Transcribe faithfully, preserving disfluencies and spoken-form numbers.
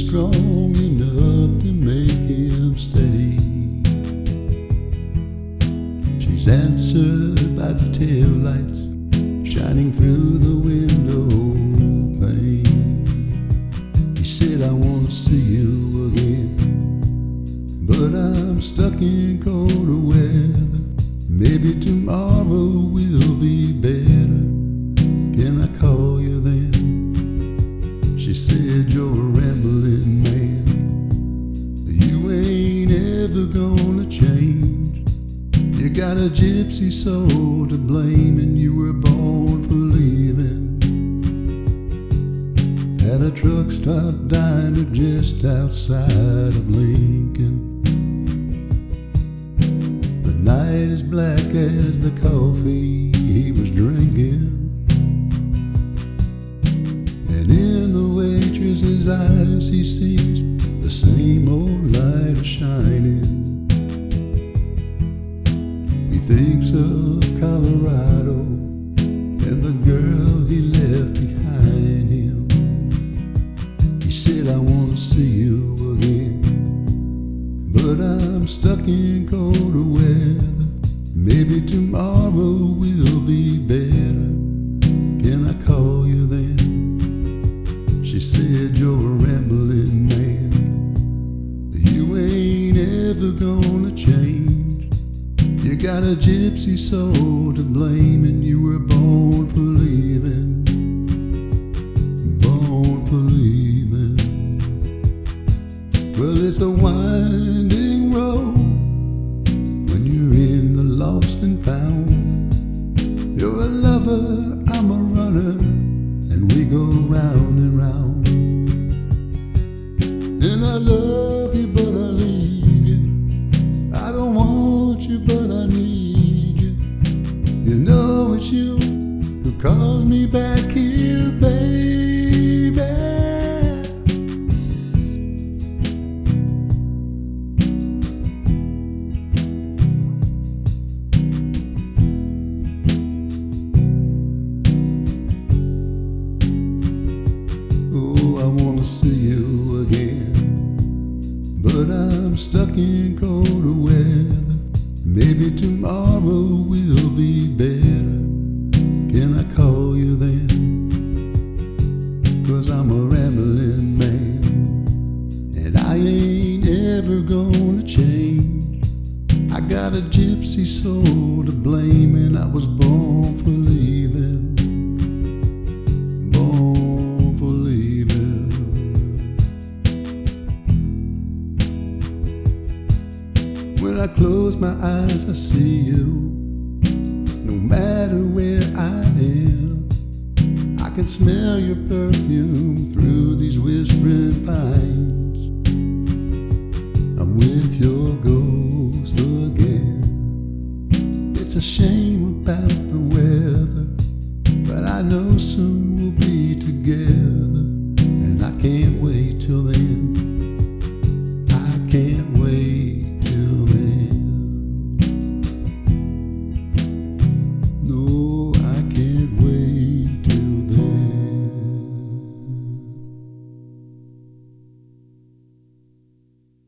strong enough to make him stay. She's answered by the tail lights shining through the window pane. He said, I want to see you again, but I'm stuck in colder weather. Maybe tomorrow will be better. Can I call you then? She said, you're a rambling man. You ain't ever gonna change. You got a gypsy soul to blame, and you were born for leaving. At a truck stop diner just outside of Lincoln. The night is black as the coffee he was drinking, and in the waitress's eyes he sees the same old light shining. He thinks of Colorado and the girl he left behind him. He said, I want to see you again, but I'm stuck in colder weather. Maybe tomorrow will be better. Can I call you then? She said, you're a rambling man. You ain't ever gonna change. You got a gypsy soul to blame, and you were born for leaving. Born for leaving. Well, it's a winding road when you're in the lost and found. You're a lover, I'm a runner, and we go round and round. And I love you, but I leave you. I don't want you, but I need you. You know it's you who calls me back here, baby. Oh, I wanna see you again, but I'm stuck in colder weather. Maybe tomorrow will be better. Can I call you then? 'Cause I'm a rambling man, and I ain't ever gonna change. I got a gypsy soul to blame, and I was born for leaving. Born for leaving. When I close my eyes, I see you. No matter where I am, I can smell your perfume through these whispering pines. I'm with your ghost again. It's a shame about the weather, but I know soon we'll be together, and I can't wait till then. I can't wait till then. No,